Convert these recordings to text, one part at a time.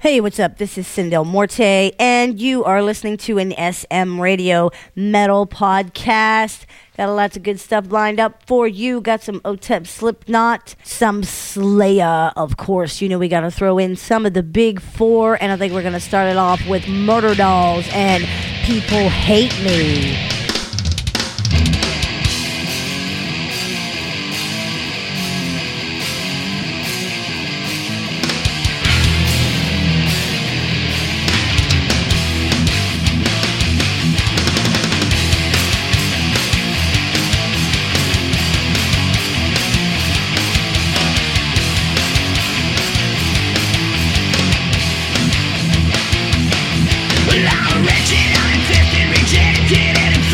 Hey, what's up? This is Sindel Morte, and you are listening to an SM Radio Metal Podcast. Got lots of good stuff lined up for you. Got some OTEP Slipknot, some Slayer, of course. You know we got to throw in some of the big four, and I think we're going to start it off with Murderdolls and People Hate Me. Wretched, uninfested, rejected, and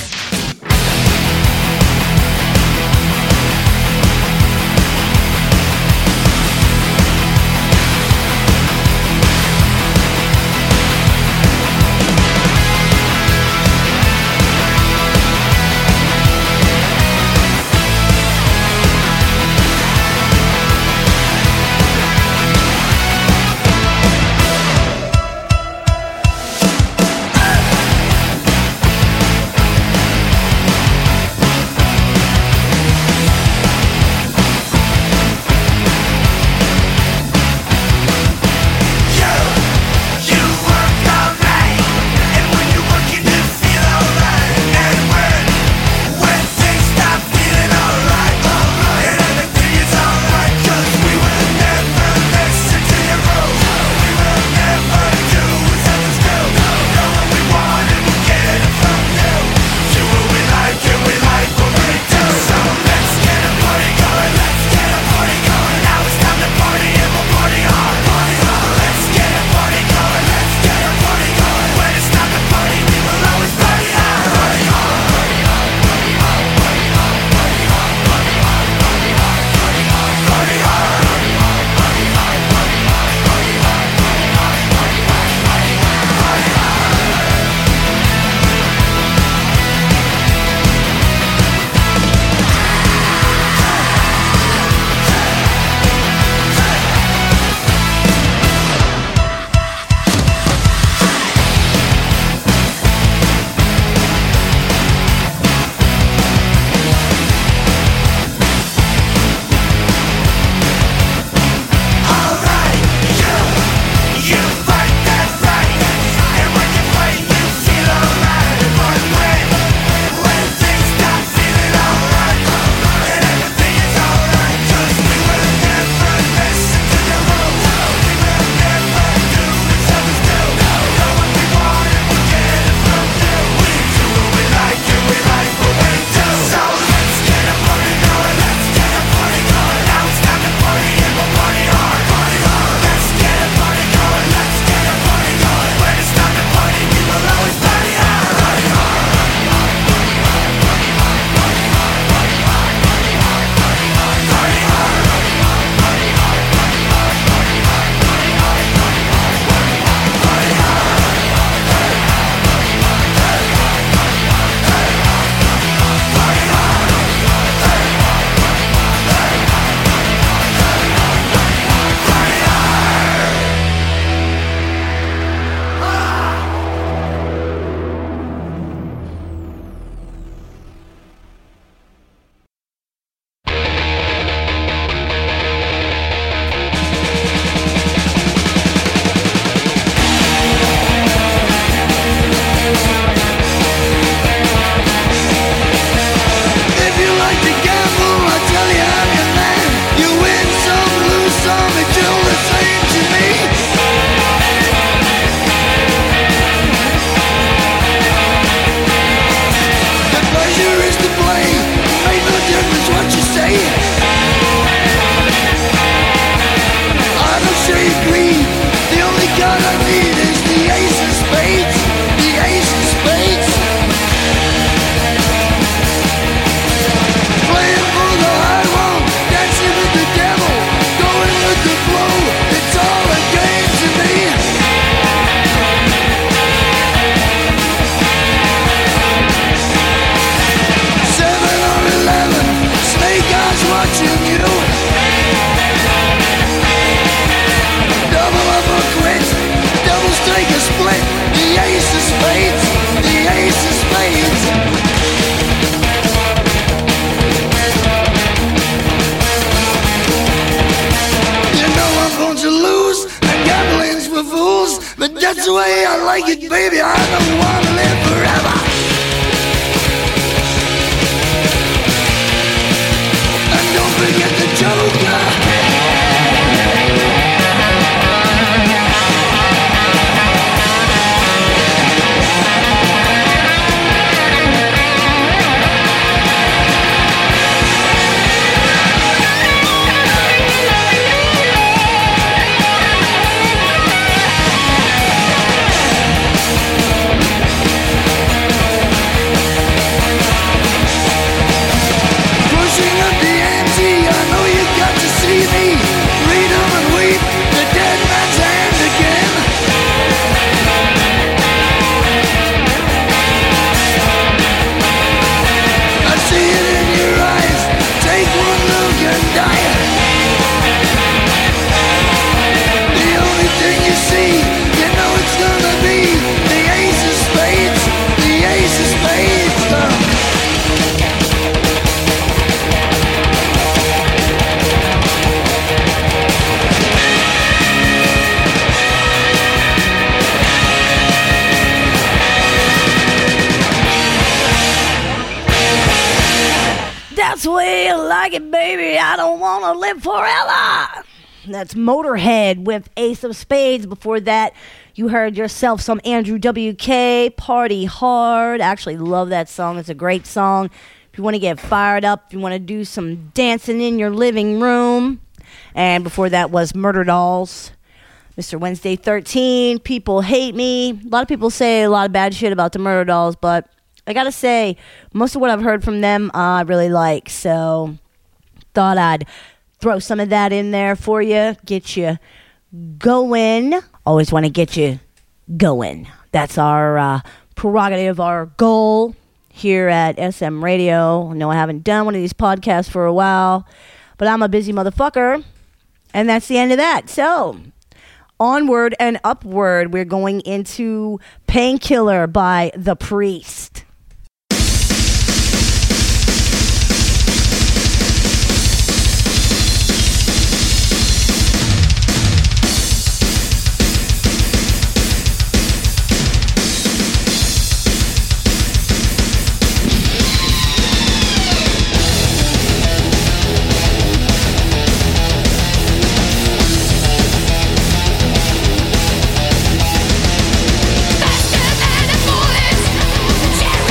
That's the way I like it, baby. I don't want to live forever. And don't forget the Joker. dying. The only thing you see, you know it's gonna be the ace of spades, the ace of spades. That's the way I like it, baby. I don't want to live forever. That's Motorhead with Ace of Spades. Before that, you heard yourself some Andrew WK, Party Hard. I actually love that song. It's a great song. If you want to get fired up, if you want to do some dancing in your living room. And before that was Murder Dolls. Mr. Wednesday 13, People Hate Me. A lot of people say a lot of bad shit about the Murder Dolls, but I gotta say, most of what I've heard from them, I really like. So, thought I'd throw some of that in there for you, get you going. Always want to get you going. That's our prerogative, our goal here at SM Radio. I know I haven't done one of these podcasts for a while, but I'm a busy motherfucker, and that's the end of that. So, onward and upward, we're going into Painkiller by The Priest. Faster than a bullet,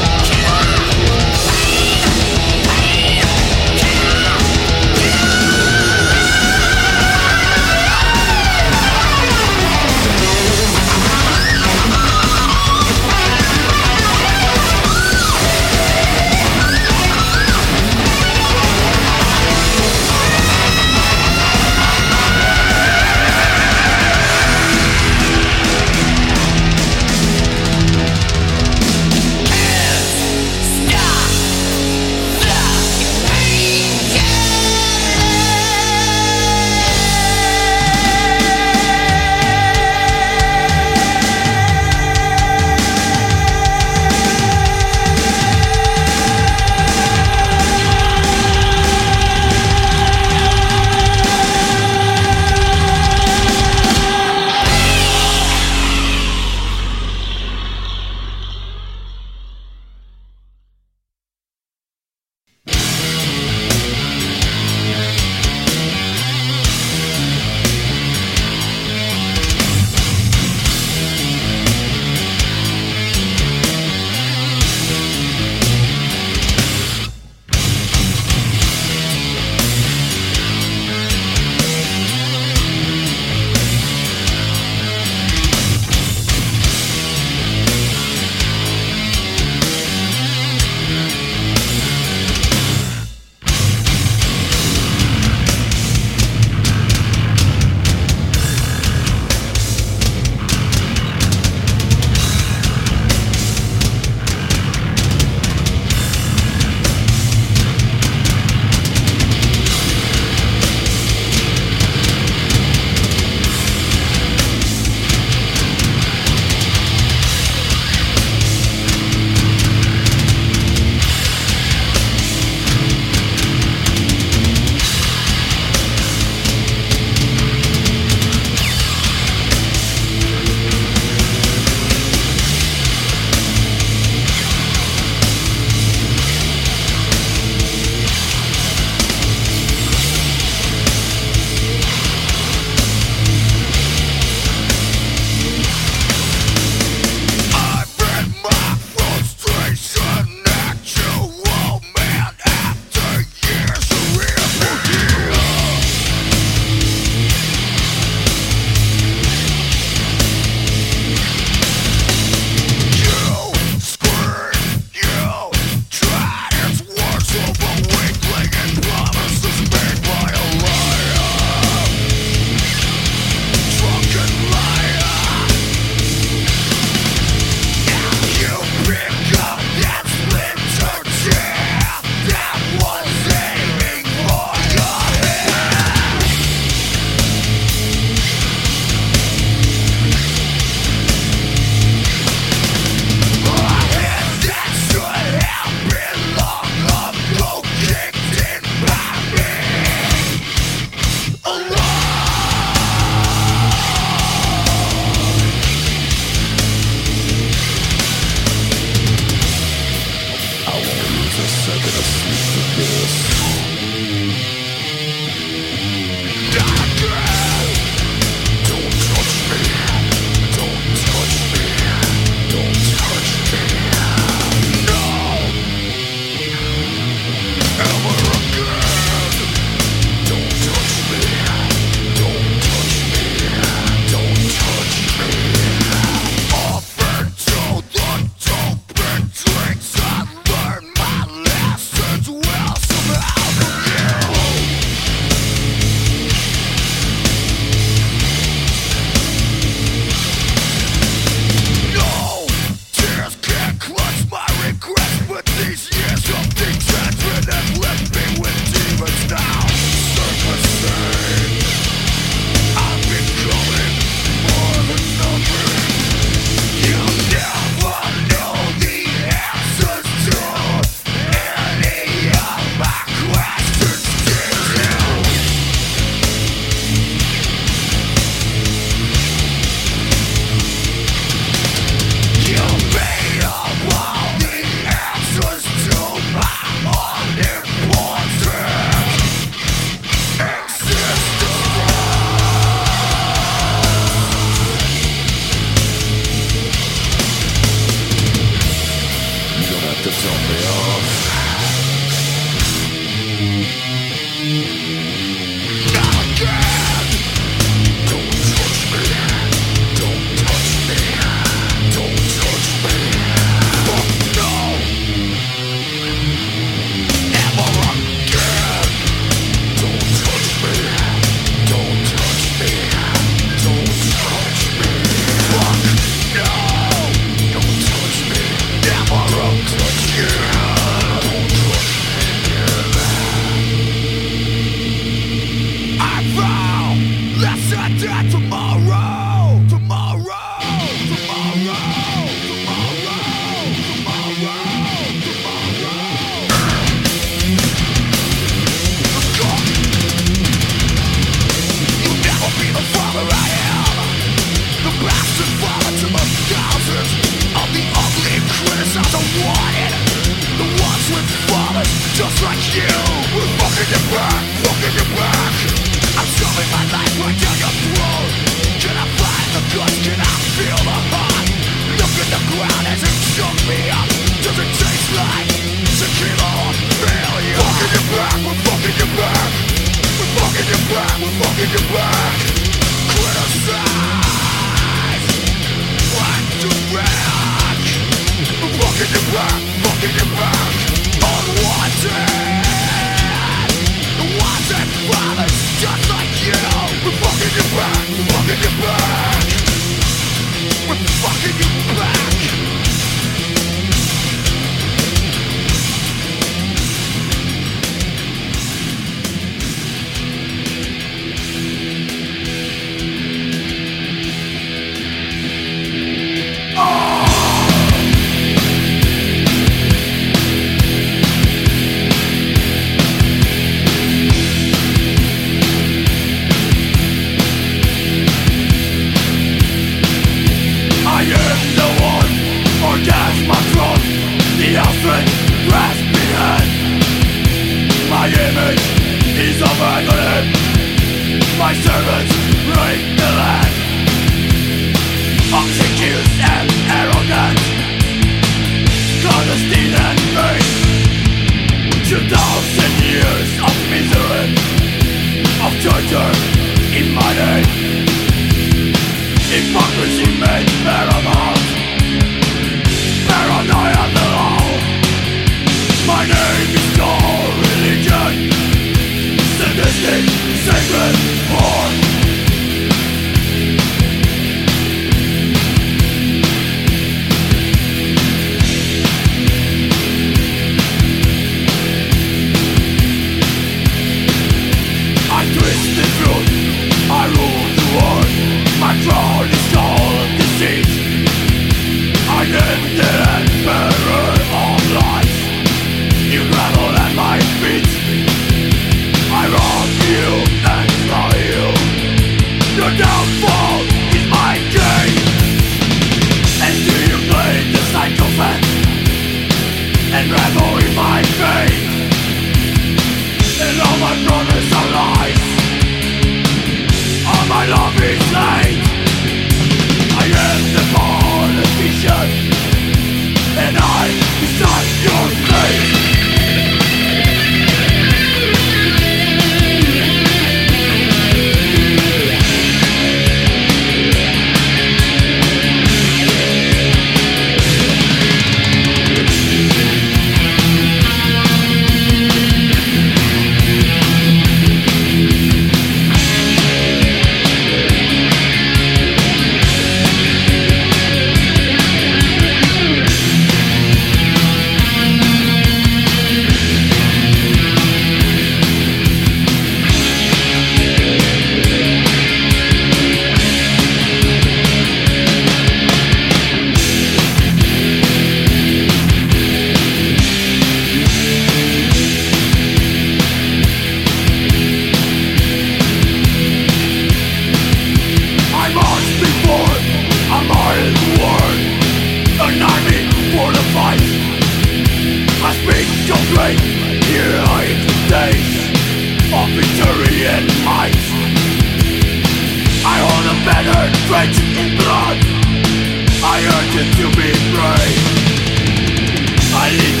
I urge you to be brave. I need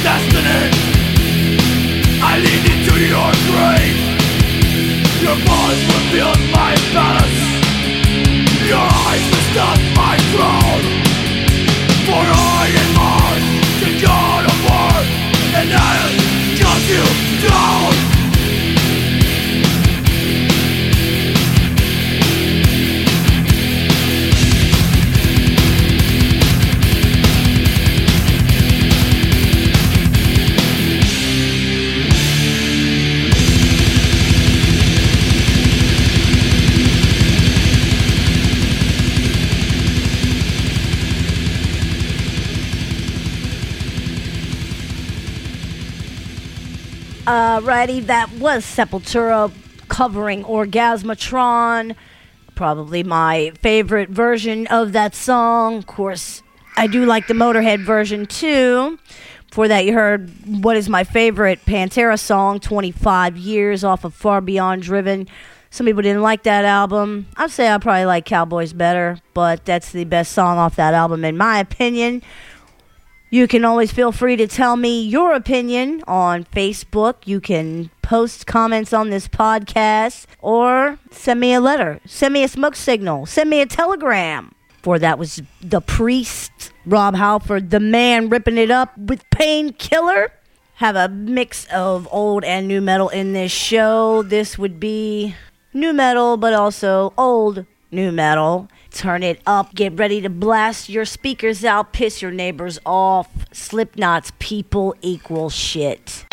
destiny. I lead you to your grave. Your paws revealed my palace. Your eyes will stop my throne. For I am Mars, the god of war, and I'll cut you down. Alrighty, that was Sepultura covering Orgasmatron. Probably my favorite version of that song. Of course, I do like the Motorhead version too. Before that, you heard what is my favorite Pantera song, 25 Years, off of Far Beyond Driven. Some people didn't like that album. I'd say I probably like Cowboys better, but that's the best song off that album in my opinion. You can always feel free to tell me your opinion on Facebook. You can post comments on this podcast or send me a letter. Send me a smoke signal. Send me a telegram. For that was The Priest, Rob Halford, the man ripping it up with Painkiller. Have a mix of old and new metal in this show. This would be new metal, but also old new metal. Turn it up, get ready to blast your speakers out, piss your neighbors off. Slipknot's People Equal Shit.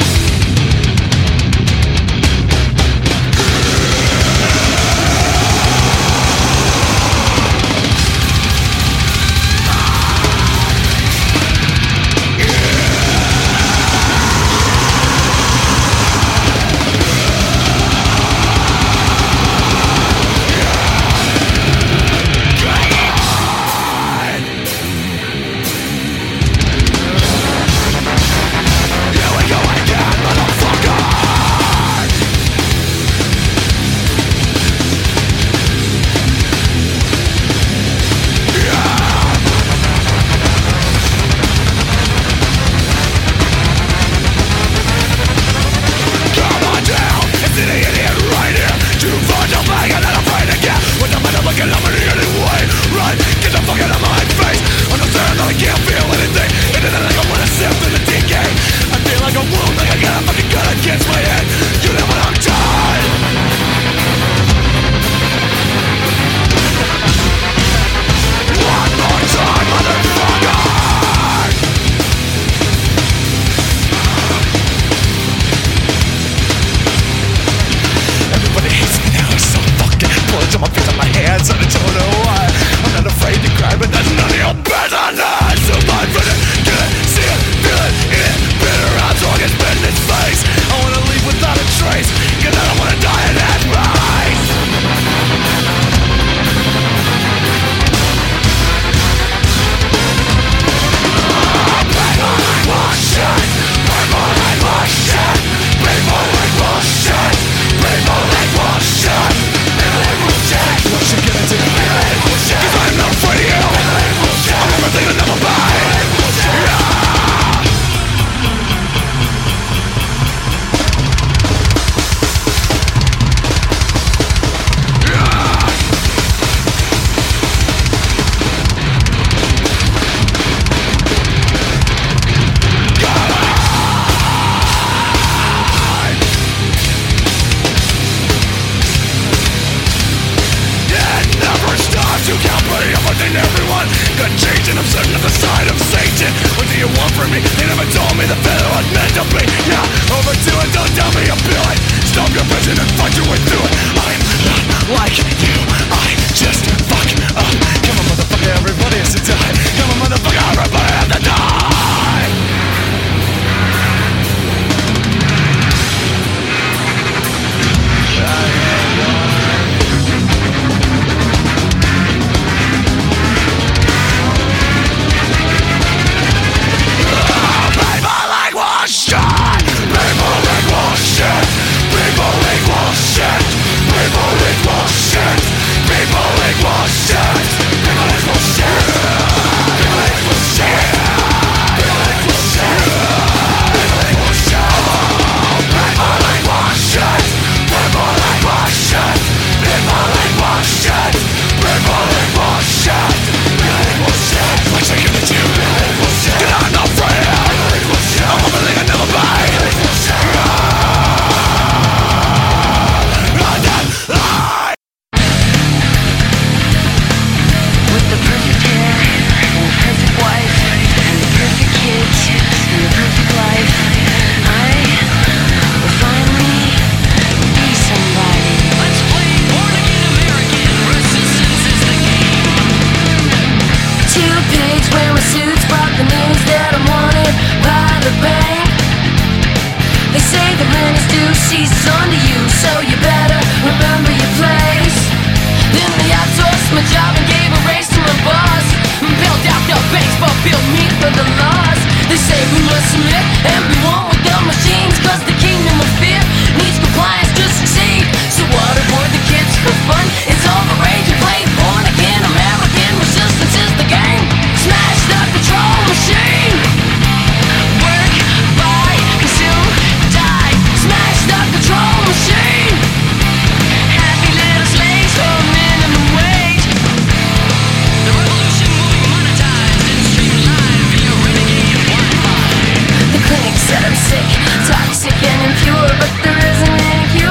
People equal shit. People equal wearing suits brought the news that I'm wanted by the bank. They say the rent is due, ceases under you, so you better remember your place. Then they outsourced my job and gave a raise to my boss. Built out the base, but built me for the loss. They say we must submit and be one with the machines, cause the kingdom of fear needs compliance to succeed. So what aboard the kids for fun? It's all the rage and play born again. American resistance is the game. Smash the control machine. Work, buy, consume, die. Smash the control machine. Happy little slaves for minimum wage. The revolution will be monetized and streamlined via renegade Wi-Fi. The clinic said I'm sick, toxic and impure, but there isn't any cure.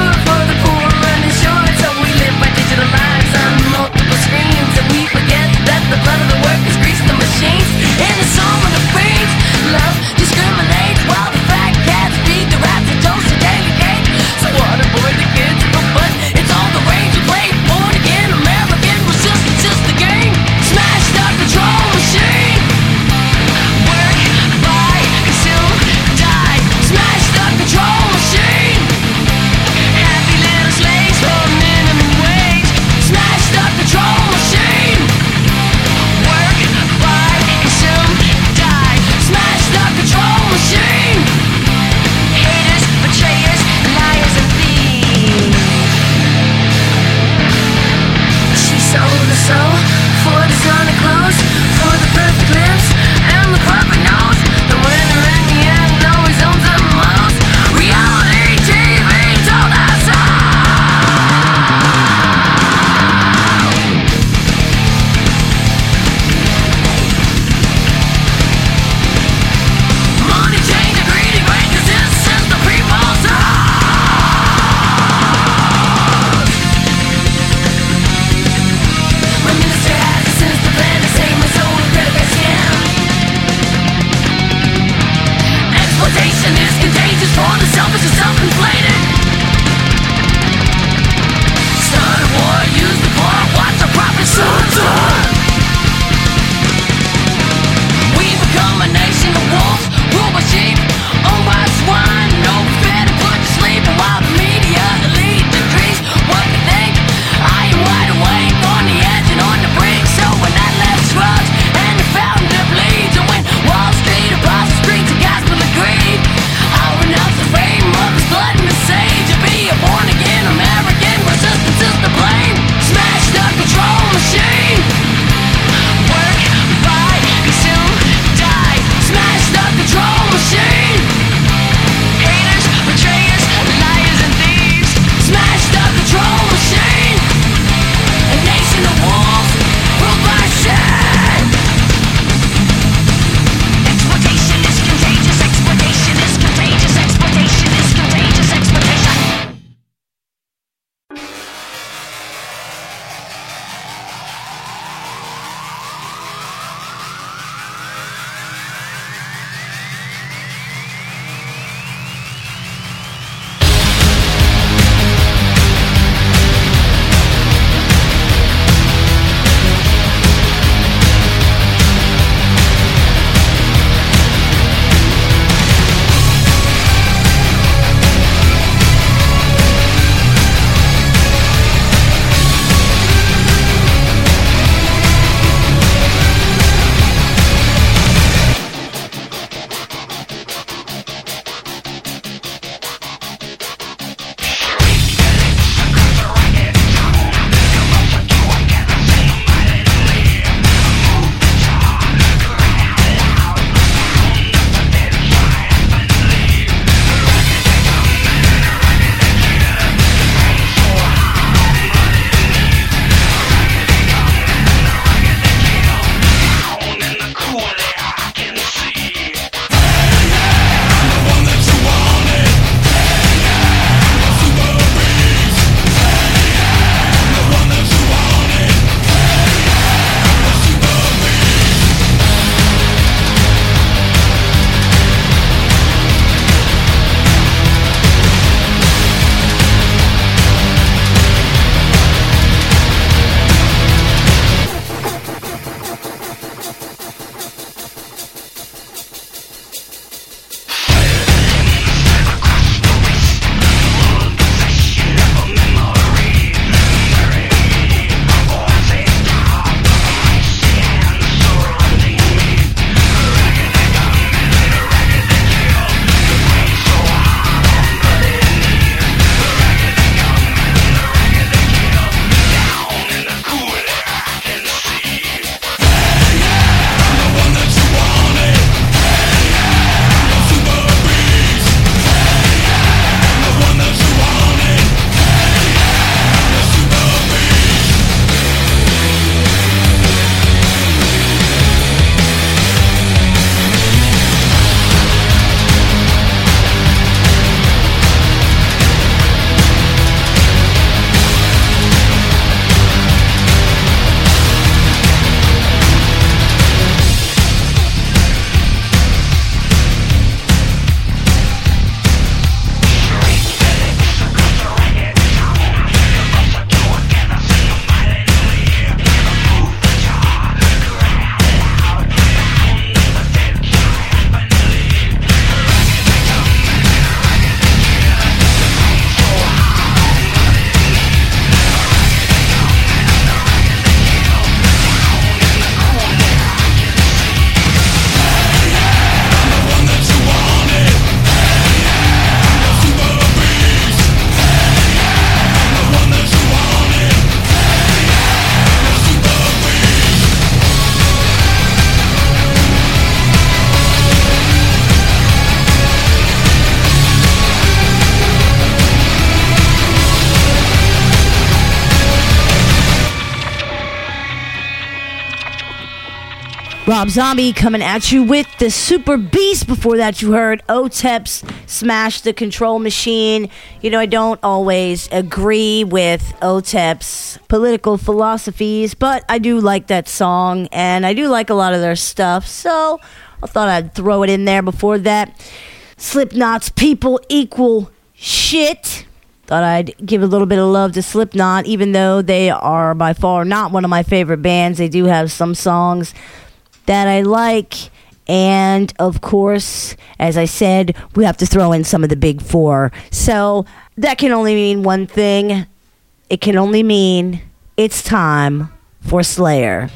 Rob Zombie coming at you with the Super Beast. Before that, you heard OTEP's Smash the Control Machine. You know, I don't always agree with OTEP's political philosophies, but I do like that song, and I do like a lot of their stuff, so I thought I'd throw it in there. Before that, Slipknot's People Equal Shit. Thought I'd give a little bit of love to Slipknot, even though they are by far not one of my favorite bands. They do have some songs that I like, and of course, as I said, we have to throw in some of the big four. So that can only mean one thing. It can only mean it's time for Slayer.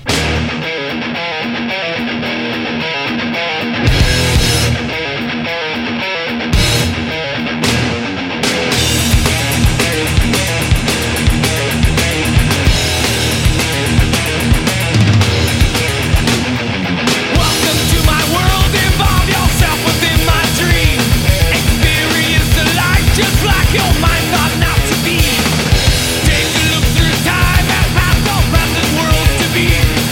Take a look through time and past all present worlds to be.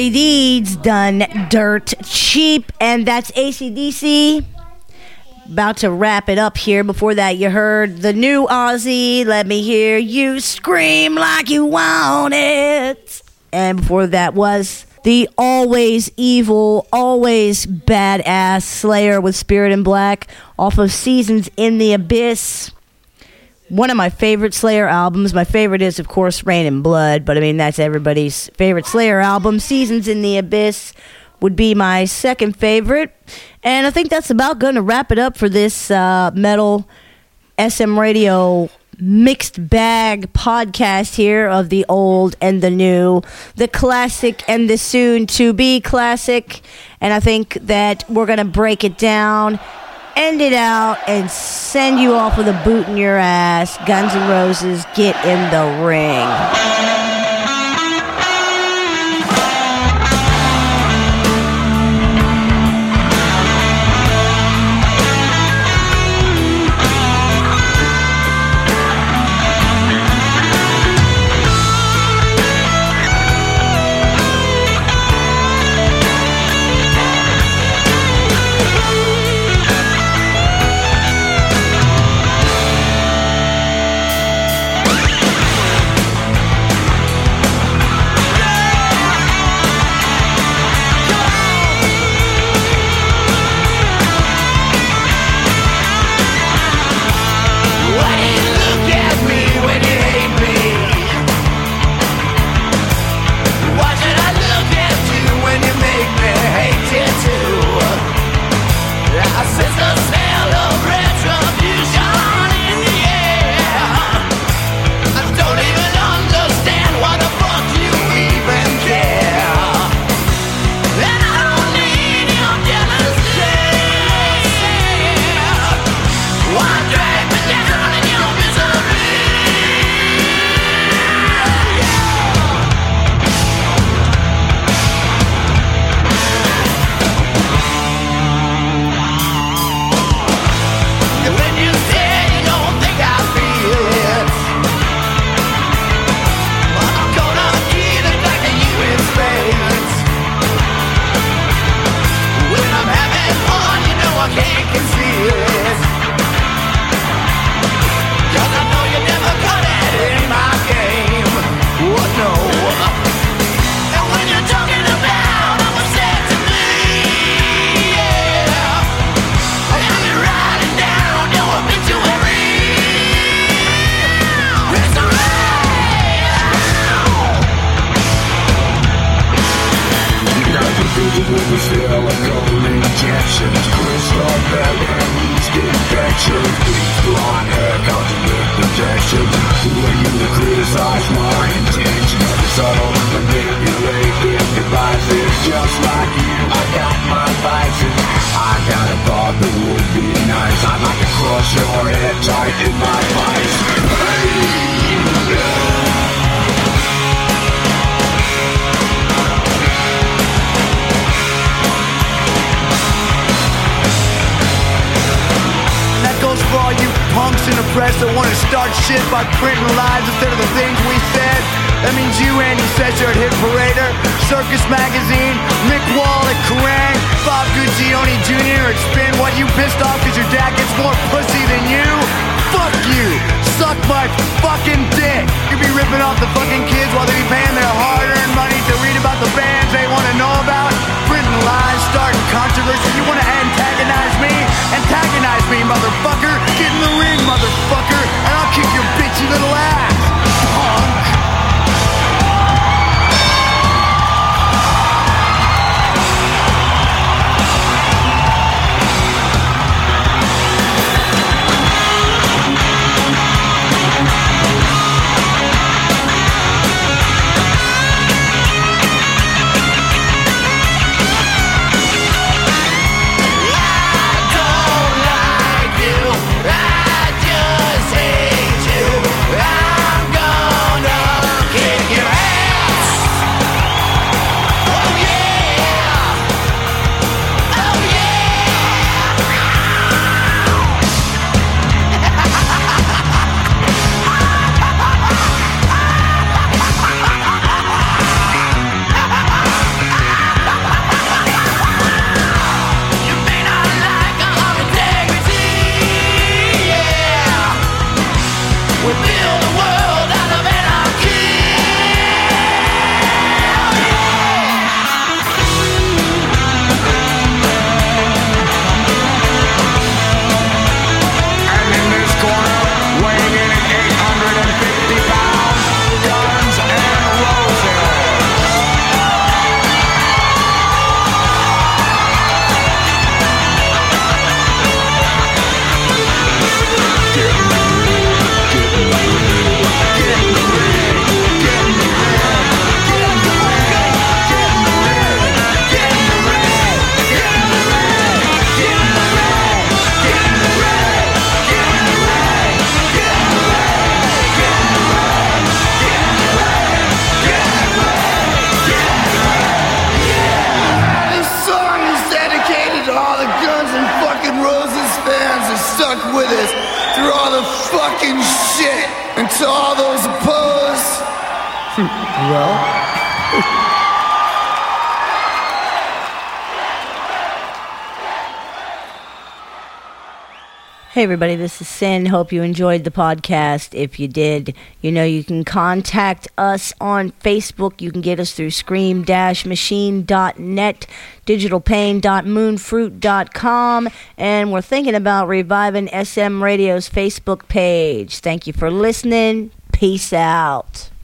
Dirty Deeds done Dirt Cheap, and that's AC/DC. About to wrap it up here. Before that, you heard the new Ozzy, Let Me Hear You Scream Like You Want It. And before that was the always evil, always badass Slayer with Spirit in Black off of Seasons in the Abyss. One of my favorite Slayer albums. My favorite is, of course, Rain and Blood, but I mean, that's everybody's favorite Slayer album. Seasons in the Abyss would be my second favorite. And I think that's about going to wrap it up for this Metal SM Radio mixed bag podcast here of the old and the new, the classic and the soon to be classic. And I think that we're going to break it down, end it out, and send you off with a boot in your ass. Guns N' Roses, Get in the Ring. Well. Hey everybody, this is Sin. Hope you enjoyed the podcast. If you did, you know you can contact us on Facebook. You can get us through scream-machine.net, digitalpain.moonfruit.com, and we're thinking about reviving SM Radio's Facebook page. Thank you for listening. Peace out.